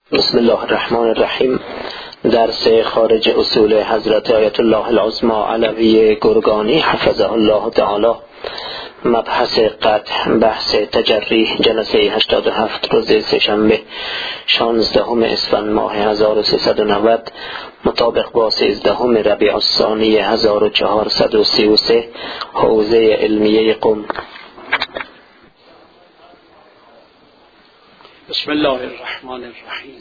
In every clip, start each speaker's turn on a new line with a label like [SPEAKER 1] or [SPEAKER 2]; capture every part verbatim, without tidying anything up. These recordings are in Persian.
[SPEAKER 1] بسم الله الرحمن الرحیم. درس خارج اصول حضرت آیت الله العظمی علوی گرگانی حفظه الله تعالی، مبحث قطع، بحث تجری، جلسه هشتاد و هفت، روز سه‌شنبه شانزدهم اسفند ماه هزار و سیصد و نود مطابق با سیزدهم ربیع الثانی هزار و چهارصد و سی و سه، حوزه علمیه قم.
[SPEAKER 2] بسم الله الرحمن الرحیم.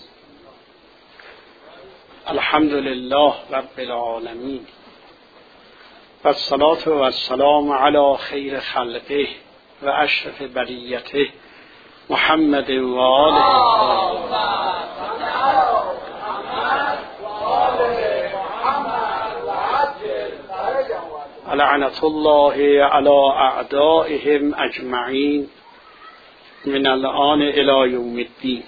[SPEAKER 2] الحمد لله رب العالمین و الصلاة و السلام علی خیر خلقه و اشرف بریته محمد و آله لعنة الله علی اعدائهم اجمعین من الان الی یوم الدین.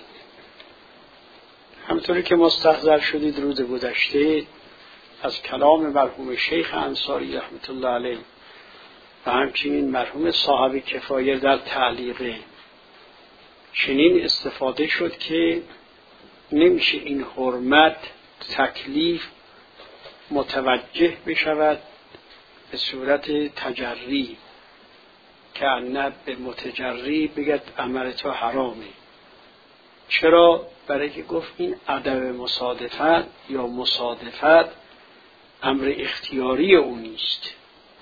[SPEAKER 2] همطوری که مستحضر شدید روز گذشته از کلام مرحوم شیخ انصاری رحمت الله علیه و همچنین مرحوم صاحب کفایه در تعلیقه چنین استفاده شد که نمیشه این حرمت تکلیف متوجه بشود به صورت تجری که انه به متجری بگد عمل تو حرامه. چرا؟ برای که گفت این عدم مصادفت یا مصادفت امر اختیاری او نیست.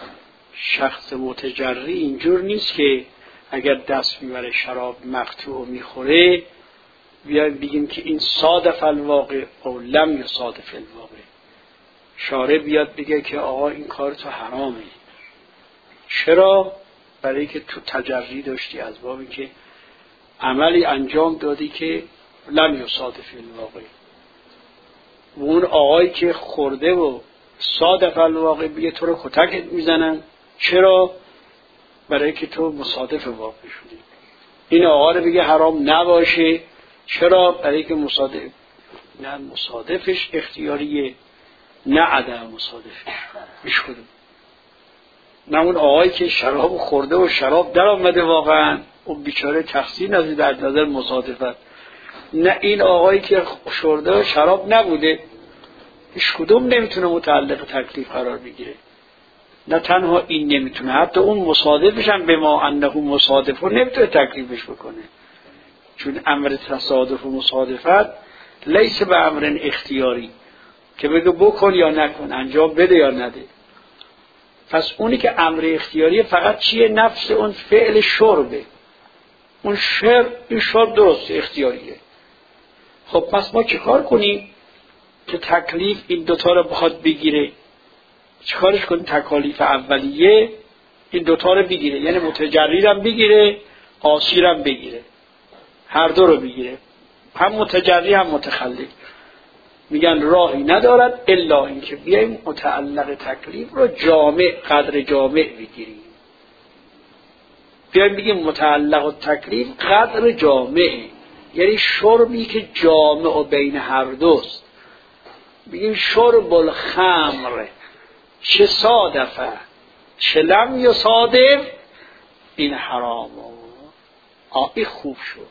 [SPEAKER 2] شخص متجری اینجور نیست که اگر دست میبره شراب مقطوع میخوره بیایم بگیم که این صادف الواقع او لم یصادف الواقع. شارع بیاد بگه که آقا این کار تو حرامه. چرا؟ برای که تو تجری داشتی از بابی که عملی انجام دادی که لم یصادف الواقع. و اون آقایی که خورده و صادف الواقع بگه تو رو کتکت میزنن. چرا؟ برای که تو مصادف واقع شدی. این آقا رو بگه حرام نباشه. چرا؟ برای که مصادف نه مصادفش اختیاریه نه عدم مصادفش. میش کدوم؟ نه اون آقایی که شراب خورده و شراب در آمده واقعا اون بیچاره تقصیر نداره از نظر مصادفت، نه این آقایی که خورده و شراب نبوده هیچ کدوم نمیتونه متعلق تکلیف قرار بگیره. نه تنها این نمیتونه، حتی اون مصادفش هم به ما انه مصادف رو نمیتونه تکلیفش بکنه، چون امر تصادف و مصادفت لیس به امر اختیاری که بگه بکن یا نکن، انجام بده یا نده. پس اونی که امر اختیاری فقط چیه؟ نفس اون فعل شربه. اون شرب، این شرب درست اختیاریه. خب پس ما چه کار کنیم که تکلیف این دوتا رو بخواد بگیره؟ چه کارش کنیم؟ تکالیف اولیه این دوتا رو بگیره، یعنی متجری رو بگیره، عاصی رو بگیره، هر دو رو بگیره، هم متجری هم متخلف. میگن راهی ندارد الا اینکه بیایم متعلق تکلیف رو جامع، قدر جامع بگیریم. بیایم بگیم متعلق تکلیف قدر جامع، یعنی شربی که جامع و بین هر دوست. بگیم شرب الخمر چه صادفه چه لم یصادف این حرام. آقای خوب شد.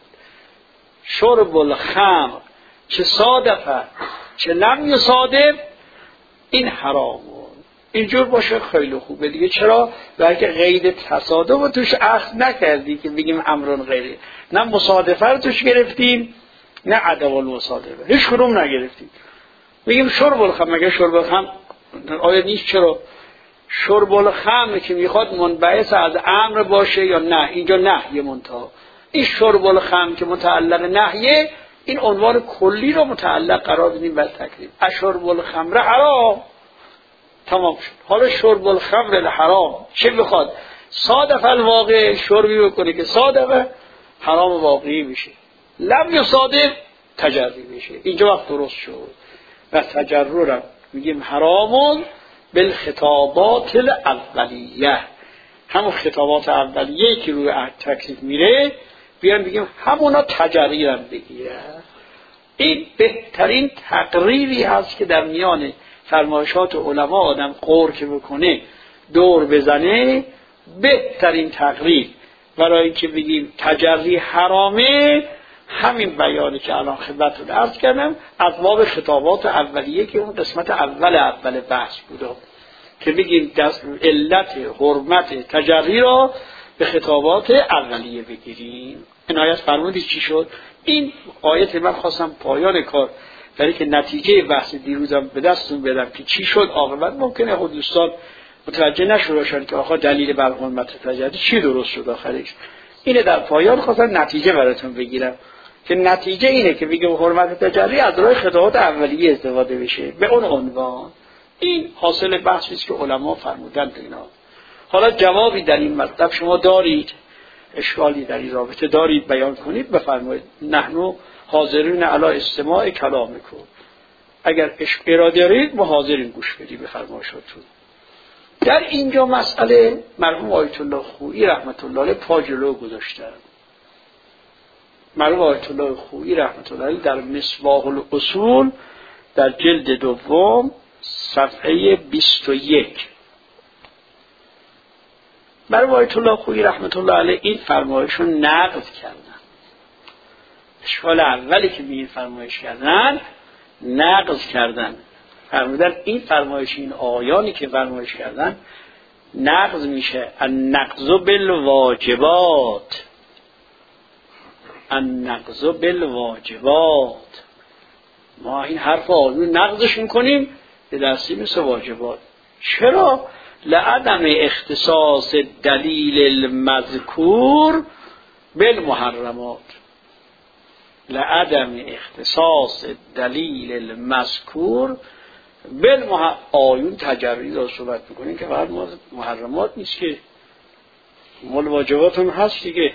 [SPEAKER 2] شرب الخمر چه صادفه چه لم یصادف این حرام. اینجور باشه خیلی خوبه دیگه. چرا؟ برای که قید تصادف رو توش اخذ نکردی که بگیم امرون غیره، نه مصادفه رو توش گرفتیم نه عدم المصادفه، هیچ کدوم نگرفتیم. بگیم شرب الخمر، مگه شرب الخمر آیا نیست؟ چرا؟ شرب الخمر که میخواد منبعث از امر باشه یا نه؟ اینجا نهی منتها. این شرب الخمر که متعلق نهیه، این عنوان کلی رو متعلق قرار بدیم بر تکلیف. اشرب الخمر حرام، تمام شد. حالا شرب الخمر الحرام چه بخواد؟ صادف الواقع شربی بکنه که صادف حرام واقعی میشه، لم یصادف تجری میشه. اینجا وقت درست شد. و تجرر میگیم حرامون بالخطابات الاولیه، همون خطابات اولیه که روی تکلیف میره بیان بگیم همونا تجری هم بگیره. این بهترین تقریری هست که در میان فرمایشات علما آدم قور که بکنه دور بزنه، بهترین تقریر برای اینکه بگیم تجری حرامه همین بیانی که الان خدمتتون عرض کردم از باب خطابات اولیه که اون قسمت اول اول بحث بود که بگیم علت حرمت تجری را به خطابات اولیه بگیریم. عنایت فرمودید چی شد؟ این آیت من خواستم پایان کار برای که نتیجه بحث دیروزم به دستون بدم که چی شد عاقبت. ممکنه خود دوستان متوجه نشدن که آخه دلیل بر حرمت تجری چی درست شد آخرش. اینه در پایان خواستم نتیجه براتون بگیرم که نتیجه اینه که بگم حرمت تجری از راه خطابات اولیه استفاده بشه به اون عنوان. این حاصل بحثی است که علما فرمودن اینا. حالا جوابی در این مطلب شما دارید؟ اشکالی در این رابطه دارید بیان کنید بفرمایید. نحنو حاضرین علی استماع کلامکم. اگر اراده دارید ما حاضرین گوش بدیم به فرمایشاتون. در اینجا مسئله مرحوم آیت الله خویی رحمت الله علیه پا جلو گذاشتن. مرحوم آیت الله خویی رحمت الله علیه در مصباح الاصول در جلد دوم صفحه بیست و یک مرحوم آیت الله خویی رحمت الله علیه این فرمایش رو نقض کردن. اشکال اولی که به این فرمایش کردن نقض کردن. فرمودن این فرمایش این آیانی که فرمایش کردن نقض میشه. النقض بالواجبات، النقض بالواجبات. ما این حرف آیون نقضش میکنیم به دستی مثل واجبات. چرا؟ لعدم اختصاص دلیل المذکور بالمحرمات. لعدم اختصاص دلیل المذکور بالمحرمات. آیون تجری را صحبت میکنیم که فقط محرمات نیست که مال واجبات هم هست دیگه.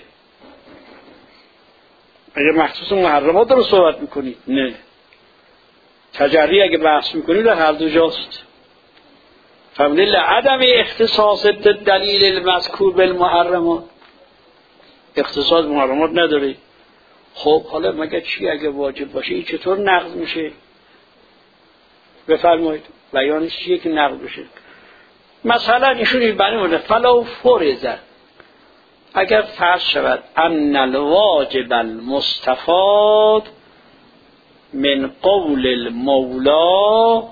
[SPEAKER 2] اگه مخصوص محرمات رو صحبت میکنید نه، تجری اگه بحث میکنید در هر دو جاست. فهمیدید؟ لعدم اختصاص دلیل المذکور بالمحرمات، اختصاص محرمات نداره. خب حالا مگه چی اگه واجب باشه این چطور نقض میشه؟ بفرمایید بیانش چیه که نقض بشه؟ مثلا ایشون برای فلو فرض، اگر فرض شود ان الواجب المستفاد من قول المولا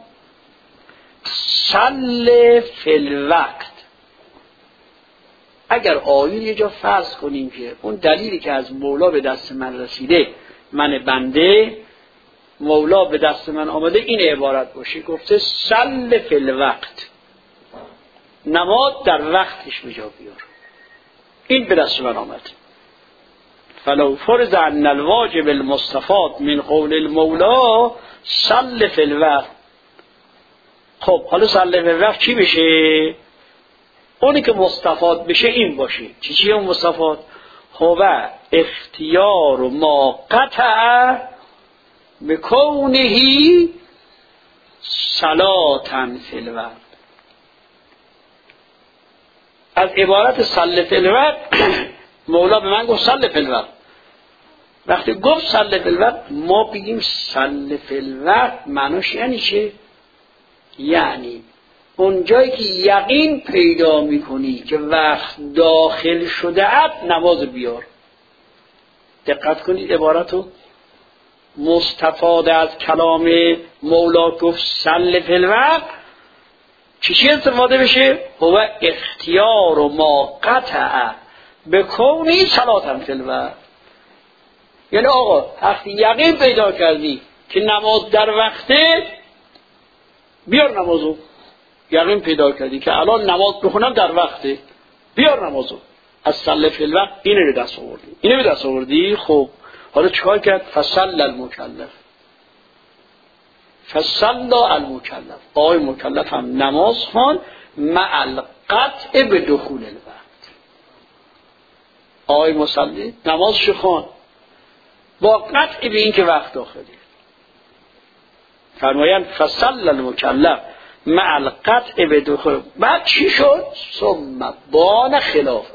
[SPEAKER 2] صل فی الوقت. اگر آیون یه جا فرض کنیم که اون دلیلی که از مولا به دست من رسیده، من بنده، مولا به دست من آمده، این عبارت باشه گفته صل فی الوقت، نماز در وقتش به جا بیار، این به دست من آمد. فلو فرض ان الواجب المستفاد من قول المولا صل فی الوقت. خب حالا صل فی الوقت چی بشه؟ اونی که مستفاد بشه این باشه. چی چیه اون مستفاد؟ هو اختیار ما قطع بکونهی صلاتن فی الوقت. از عبارت صل فی الوقت مولا به من گفت صل فی الوقت. وقتی گفت صل فی الوقت ما بگیم صل فی الوقت معناش یعنی چه؟ یعنی اون جایی که یقین پیدا میکنی که وقت داخل شده ات نماز بیار. دقت کنید عبارتو. مستفاده از کلام مولا گفت صل فی الوقت چی چی استفاده بشه؟ هو اختیار و ما قطع بکونی صلاتن فی الوقت. یعنی آقا وقتی یقین پیدا کردی که نماز در وقته بیار نمازو. یقین پیدا کردی که الان نماز بخونم در وقته بیار نمازو. از صل فی الوقت اینه به دست آوردی. اینه به دست آوردی. خب حالا چیکار کرد؟ فصل المکلف، فصل المکلف، آقای مکلف هم نماز خوان مع القطع به دخول الوقت. آقای مصلی نمازش خوان با قطع به این که وقت داخلی. فرمایند فصل المکلف مع القطع به دخول. بعد چی شد؟ ثم بان خلافه،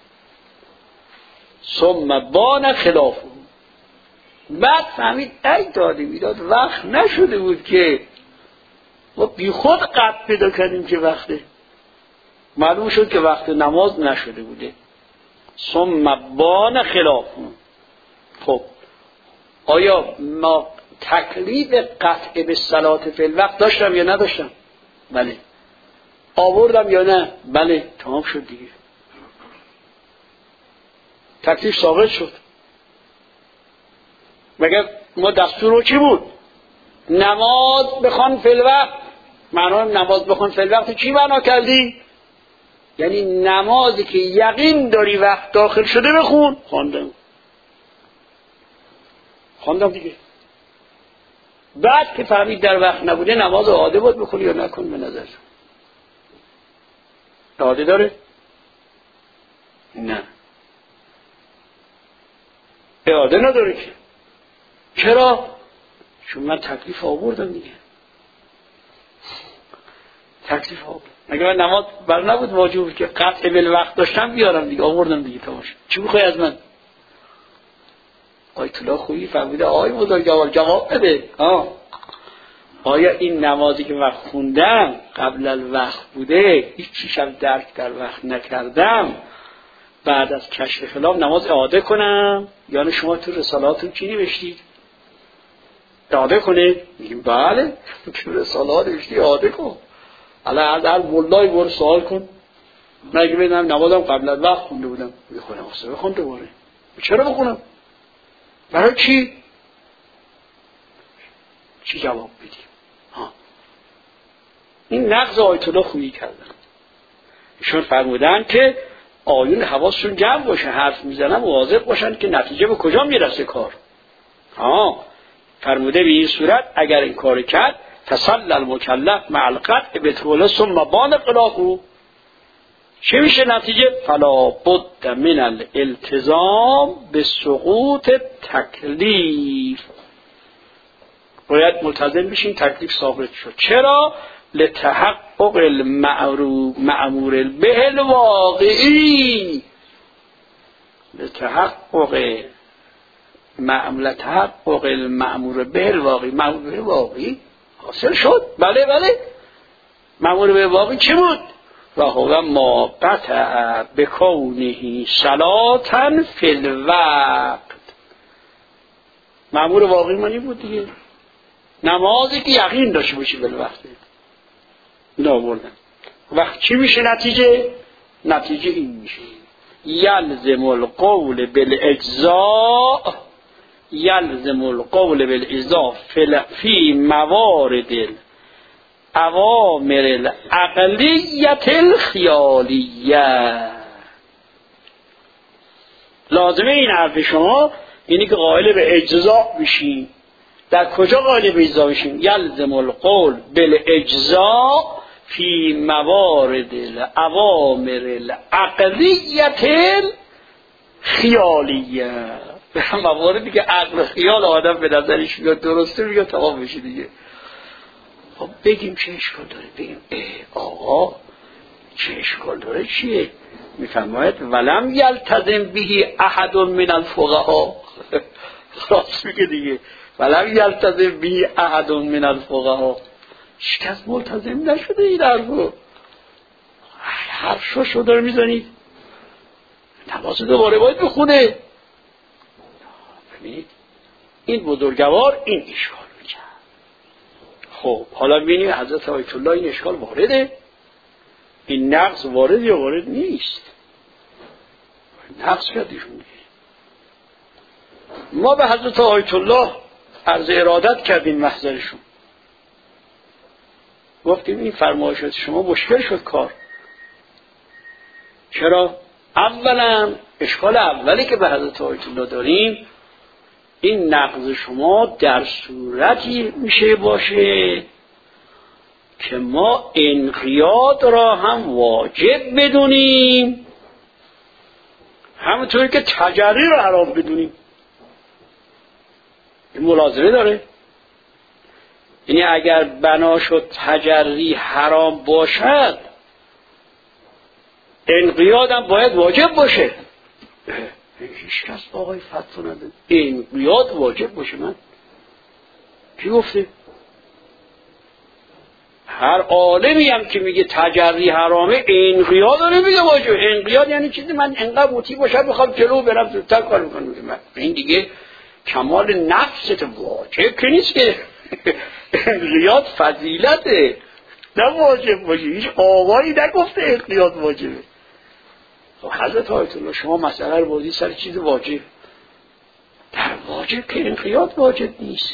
[SPEAKER 2] ثم بان خلافه. بعد فهمید ای داده میداد وقت نشده بود که ما بی خود قطع پیدا کردیم که وقته. معلوم شد که وقت نماز نشده بوده. ثم بان خلافه. خب آیا ما تکلیف قطع به صلات فی الوقت داشتم یا نداشتم؟ بله. آوردم یا نه؟ بله. تمام شد دیگه، تکلیف ثابت شد. مگر ما دستور چی بود؟ نماز بخوان فی الوقت. معنی نماز بخوان فی الوقت چی معنا کردی؟ یعنی نمازی که یقین داری وقت داخل شده بخون. خواندم خواندم دیگه. بعد که فهمید در وقت نبوده نماز عاده بود بخونی یا نکن. به نظر عاده داره؟ نه، عاده نداره که. چرا؟ چون من تکلیف آوردم دیگه. تکلیف آوردم. اگه من نماز بر نبود واجب که قطع بالوقت داشتم بیارم دیگه، آوردم دیگه. تماشا چی میخوای از من؟ آیت الله خویی فهمیده. آی بزرگوار جواب بده. ها آیا این نمازی که من خوندم قبل الوقت بوده، هیچ چیشم درک در وقت نکردم، بعد از کشف خلاف نماز اعاده کنم؟ یعنی شما تو رسالاتون چی نوشتید؟ اعاده کنه؟ میگیم بله. تو رسالات نوشتی اعاده کن. الان از هر مولای برو سوال کن. من اگه بدونم نمازم قبل از وقت خونده بودم میخونم اصلا بخون دوباره. چرا بخونم؟ برای چی؟ چی جواب بدیم؟ ها. این نقض آیت الله خویی کردن. ایشون فرمودن که آیون حواسشون جمع باشه، حرف میزنن مواظب باشن که نتیجه به کجا میرسه کار. ها فرموده به این صورت اگر این کار کرد تسلل المکلف مع القطع بطول ثم بان قلاقو، چه میشه نتیجه؟ فلا بد من الالتزام به سقوط تکلیف. باید ملتزم بشین تکلیف ثابت شد. چرا؟ لتحقق المأمور به الواقعی. لتحقق لتحقق المأمور به الواقعی. مأمور به واقعی حاصل شد. بله بله. مأمور به واقعی چی بود؟ و هو ما قطع بکونه صلاة فی الوقت. مأمور واقعی معنی بود دیگه، نمازی که یقین داشته باشی بالوقت. اینا آوردن. وقت چی میشه نتیجه؟ نتیجه این میشه یلزم القول بالاجزاء یلزم القول بالاجزاء فی موارد اوامر العقلیت الخیالیه. لازمه این حرف شما اینی که قائل به اجزاء بشین. در کجا قائل به اجزاء بشین؟ یلزم القول بالاجزاء فی موارد الاوامر العقلیت الخیالیه. به مواردی که عقل خیال آدم به نظرش میاد درسته میگه تمام بشه دیگه. خب بگیم چه اشکال داره؟ بگیم اه آقا چه اشکال داره؟ چیه؟ میفرماید ولم یلتزم به احد من الفقهاء. راست میگه دیگه. ولم یلتزم به احد من الفقهاء. هیچ کس ملتزم نشده این حرفو. حرفشو شو داره میزنید. نماز دوباره باید بخونه. ببینید این بزرگوار این اشکال میکرد. خب حالا ببینید حضرت آیت الله این اشکال وارده؟ این نقص وارد یا وارد نیست؟ نقص کردیشون. ما به حضرت آیت الله عرض ارادت کردیم محضرشون، گفتیم این فرمایشات شما مشکل شد کار. چرا؟ اولا اشکال اولی که به حضرت آیت الله داریم این نقض شما در صورتی میشه باشه که ما انقیاد را هم واجب بدونیم، همونطوری که تجری را حرام بدونیم. این ملازمه داره. یعنی اگر بنا شد تجری حرام باشد انقیاد هم باید واجب باشه. هیچ کس آقای فتوا نداره انقیاد واجب باشه. من کی گفته؟ هر عالمی هم که میگه تجری حرامه انقیاد داره میگه واجب. انقیاد یعنی چیزی من انقدر مطیع باشم بخوام جلو برم زودتر کار میکنم. این دیگه کمال نفست واجب که نیست که انقیاد فضیلته، نه واجب باشه. هیچ آقایی نگفته انقیاد واجبه. حضرت آیت الله شما مسئله رو بردی سر چیز واجب، در واجب که انقیاد واجب نیست.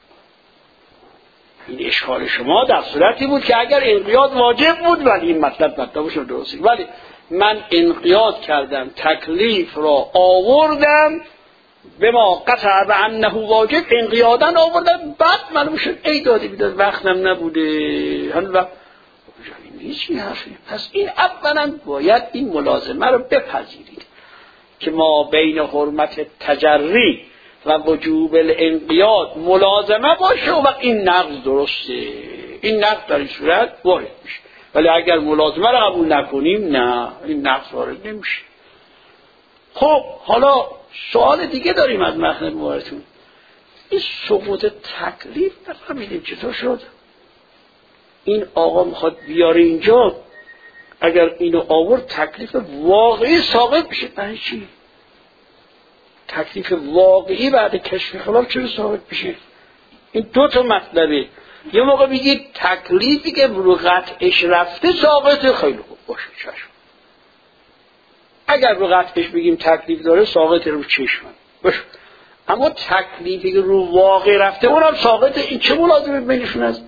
[SPEAKER 2] این اشکال شما در صورتی بود که اگر انقیاد واجب بود ولی این مطلب مطلب شد درستی، ولی من انقیاد کردم، تکلیف را آوردم به ما قطع به انه واجب، انقیادن آوردم، بعد معلوم شد ای داده بیداد وقتم نبوده هنو وقت نیست این حرفی. پس این اولا باید این ملازمه رو بپذیرید که ما بین حرمت تجری و وجوب الانقیاد ملازمه باشه و این نقض درسته. این نقض در این صورت وارد میشه، ولی اگر ملازمه رو قبول نکنیم نه، این نقض وارد نمیشه. خب حالا سوال دیگه داریم از مخنه مبارکتون، این سقوط تکلیف نفهمیدیم چطور شد. این آقا میخواد بیاره اینجا، اگر اینو آورد تکلیف واقعی ثابت میشه. نه چی؟ تکلیف واقعی بعد کشف خلاف چرا ثابت میشه؟ این دو تا مطلبه. یه موقع بگید تکلیفی که رو قطعش رفته ثابته، خیلی خوب باشه چشم. اگر رو قطعش بگیم تکلیف داره ثابته رو چشم باشه، اما تکلیفی که رو واقع رفته اونم ثابته. این چه ملازمه بینشون هست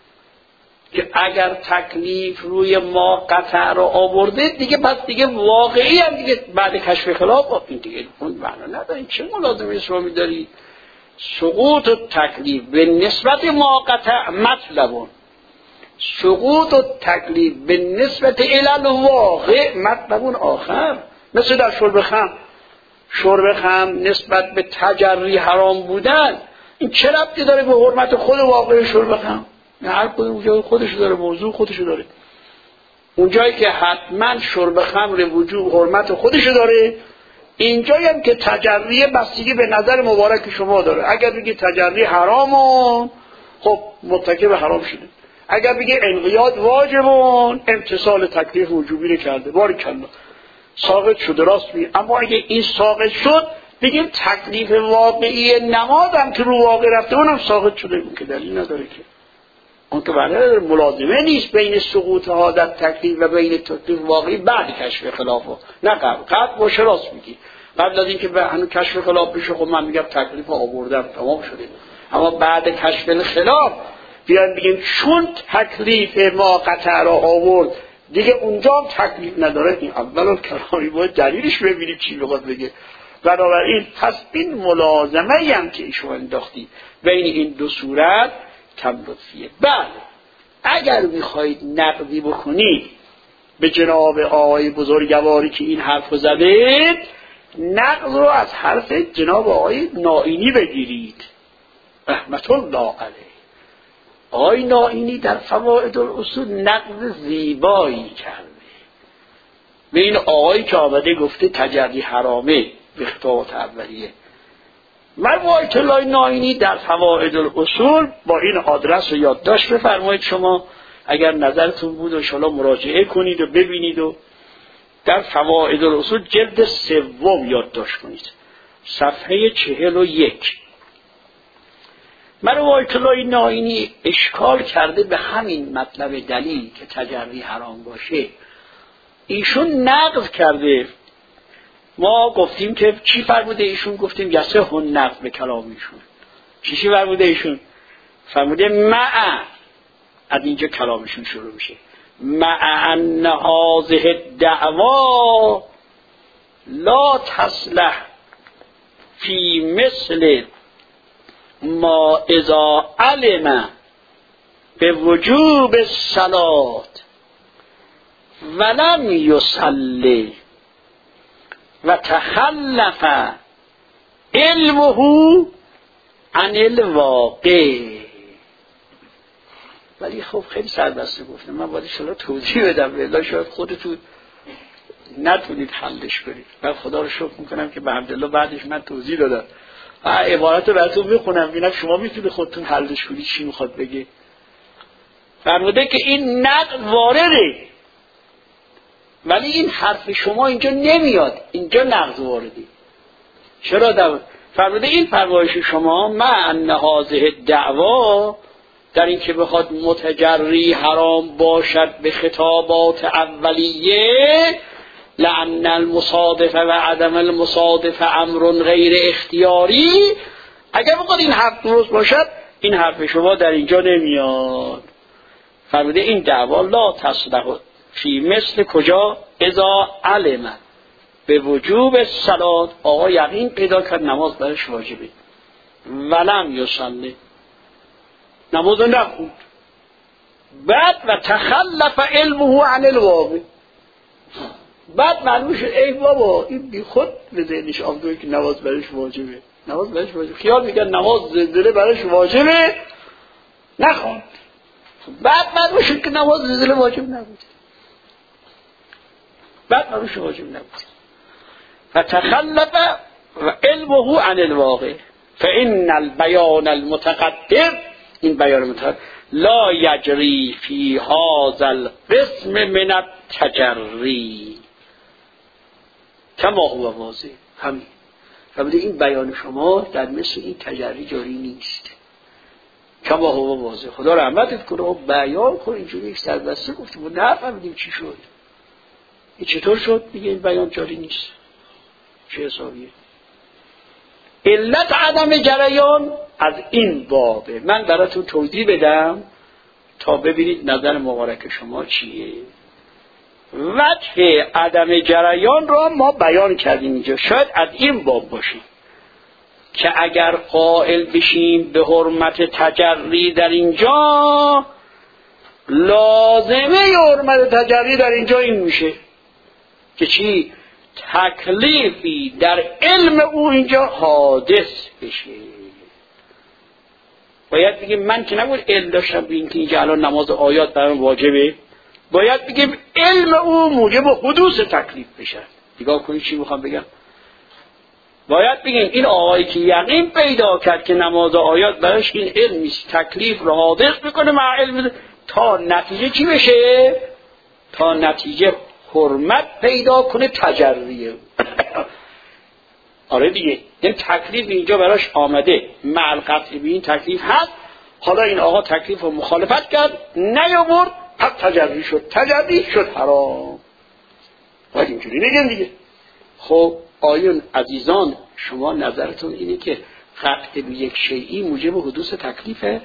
[SPEAKER 2] که اگر تکلیف روی ما قطع رو آورده دیگه پس دیگه واقعی هم دیگه بعد کشف خلاف این دیگه اون معنا نداره. این چه ملازمه اسلامی داری؟ سقوط تکلیف به نسبت ما قطع مطلبون، سقوط تکلیف به نسبت الی واقع مطلبون آخر. مثل در شرب خمر، شرب خمر نسبت به تجری حرام بودن، این چه ربطی داره به حرمت خود واقع شرب خمر؟ هر کدوم اونجای خودشو داره، موضوع خودشو داره. اونجایی که حتما شرب خمر وجود حرمت خودشو داره، اینجایی هم که تجری بستگی به نظر مبارک شما داره. اگر بگی تجری حرامون، خب مرتکب حرام شده. اگر بگی انقیاد واجبون، امتصال تکلیف وجوبی رو کرده، باریکالله ساقط شده، راست میگه. اما اگه این ساقط شد بگیم تکلیف واقعی نمازم که رو واقع رفته اونم ساقط شده، اون که دلیل نداره که اون که برای ملازمه نیست بین سقوط حادث تکلیف و بین تکلیف واقعی بعد کشف خلافه. نه قبل قبل باشه، راست میگی. قبل از اینکه به هنوز کشف خلاف بشه خب من میگم تکلیف آوردم تمام شده، اما بعد کشف خلاف بیان بگیم چون تکلیف ما قطع را آورد دیگه اونجا هم تکلیف نداره، این اول کلامی باید دلیلش ببینید چی بخواد بگه. بنابراین پس این ملازمه هم که ایشون انداختی بین این دو صورت کم لطفیه. بله اگر میخواید نقدی بکنید به جناب آقای بزرگواری که این حرف رو زده، نقد رو از حرف جناب آقای نائینی بگیرید رحمت الله علیه. آقای نائینی در فوائد الاصول نقد زیبایی کرده به این آقایی که آمده گفته تجری حرامه به خطابات اولیه. مرحوم الله نائینی در فوائد الاصول با این آدرس رو یادداشت بفرمایید. شما اگر نظرتون بود ان شاءالله مراجعه کنید و ببینید و در فوائد الاصول جلد سوم یادداشت کنید، صفحه چهل و یک. مرحوم الله نائینی اشکال کرده به همین مطلب دلیل که تجری حرام باشه. ایشون نقض کرده. ما گفتیم که چی فرموده ایشون؟ گفتیم یسه هن نقض به کلام ایشون. چی چی فرموده ایشون؟ فرموده مع، از اینجا کلامشون شروع میشه، مع ان هذه الدعوا لا تصلح فی مثل ما اذا علم به وجوب الصلاة ولم یصلی و تخلف علمه عن الواقع. ولی خب خیلی سربسته گفتم، من باید شما توضیح بدم، ولی شاید خودتون نتونید حلش کنید. من خدا رو شکر میکنم که به حمدالله بعدش من توضیح دادم. عبارت رو براتون میخونم ببینم شما میتونید خودتون حلش کنید چی میخواد بگه. فرموده که این نقل وارده، ولی این حرف شما اینجا نمیاد، اینجا نقض وارده. چرا؟ در فرموده این فرمایش شما مع ان هذه دعوا در این که بخواد متجری حرام باشد به خطابات اولیه، لأن المصادفه و عدم المصادفه امر غیر اختیاری، اگر بخواد این حرف درست باشد این حرف شما در اینجا نمیاد. فرموده این دعوا لا تصدق فی مثل کجا اذا علم به وجوب صلات، آقا یقین پیدا کرد نماز برش واجبه، ولم یصلی، نماز نخوند، بعد و تخلف علمه عن الواقع، بعد معلوم شد ای بابا این بی خود به ذهنش آمده که نماز برش واجبه، نماز برش واجبه، خیال میگن نماز زلزله برش واجبه، نخوند، بعد معلوم شد که نماز زلزله واجب نبود، بعد معلوم شد واجب نبود. فتخلف و علمه عن الواقع فإن البيان المتقدم، این بیان متقدم لا یجری فی هذا القسم من التجری کما هو واضح. همین فرموده این بیان شما در مثل این تجری جاری نیست، کما هو واضح. خدا رحمتت کنه و بیان کن، اینجوری یک سربسته گفتیم و نفهمیدیم چی شد، این چطور شد میگه این بیان جاری نیست، چه حسابیه؟ علت عدم جریان از این بابه. من براتون توضیح بدم تا ببینید نظر مبارک شما چیه. وجه عدم جریان را ما بیان کردیم اینجا، شاید از این باب باشه که اگر قائل بشیم به حرمت تجری در اینجا، لازمه حرمت تجری در اینجا این میشه که چی؟ تکلیفی در علم او اینجا حادث بشه. باید بگیم من که نبود علم داشتم به این که اینجا الان نماز آیات برام واجبه، باید بگیم علم او موجب حدوث تکلیف بشه. نگاه کنید چی میخوام بگم. باید بگیم این آقایی که یقین پیدا کرد که نماز آیات براش این علم نیست، تکلیف رو حادث بکنه مع علم، تا نتیجه چی بشه؟ تا نتیجه حرمت پیدا کنه تجریه. آره دیگه، این تکلیف اینجا براش آمده، مع القطع به این تکلیف هست، حالا این آقا تکلیف رو مخالفت کرد نیاورد، پس تجری شد، تجری شد حرام. باید اینجوری نگن دیگه. خب آیون عزیزان شما نظرتون اینه که قطع به یک شیئی موجب حدوث تکلیفه؟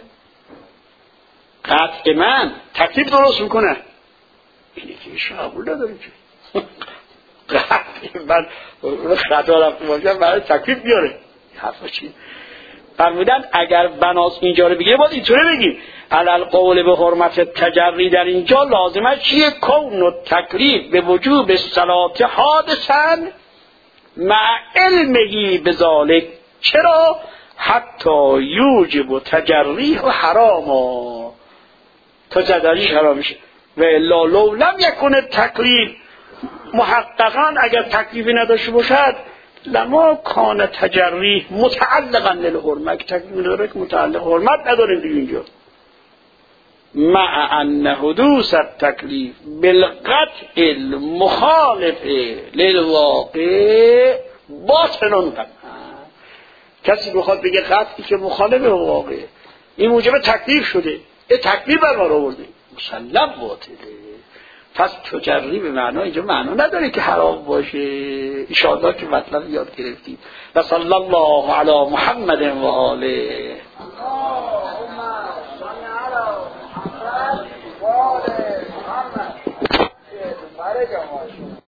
[SPEAKER 2] قطع من تکلیف درست میکنه، اینه که شعبول نداره که قطع من خطا رفته باشم برای تکلیف بیاره. حرفا چی؟ فرمودن اگر بناس اینجا رو بگیره باید اینطوره بگیم علل قول به حرمت تجری در اینجا لازمه چیه؟ کون و تکلیف به وجوب صلات حادثن مع علمهی بذالک. چرا؟ حتی یوجب و تجریح و حراما، تا تجریح حرام میشه. و الا لو لم یکن تکلیف محققا، اگر تکلیفی نداشته باشد لما کان تجریح متعلقا للحرمه، که تکلیف نداره که متعلق حرمت نداره دیگه اینجا. مع ان حدوث التکلیف بالقطع المخالف للواقع باطل قطعا. کسی بخواد بگه قطعی که مخالف واقع این موجب تکلیف شده، این تکلیف بر ما رو آورده، مسلم باطله. پس تجری به معنا اینجا معنا نداره که حرام باشه. ان شاء الله که مطلب یاد گرفتید. و صلی الله علی محمد و آله. اللهم صل علی محمد و آل محمد.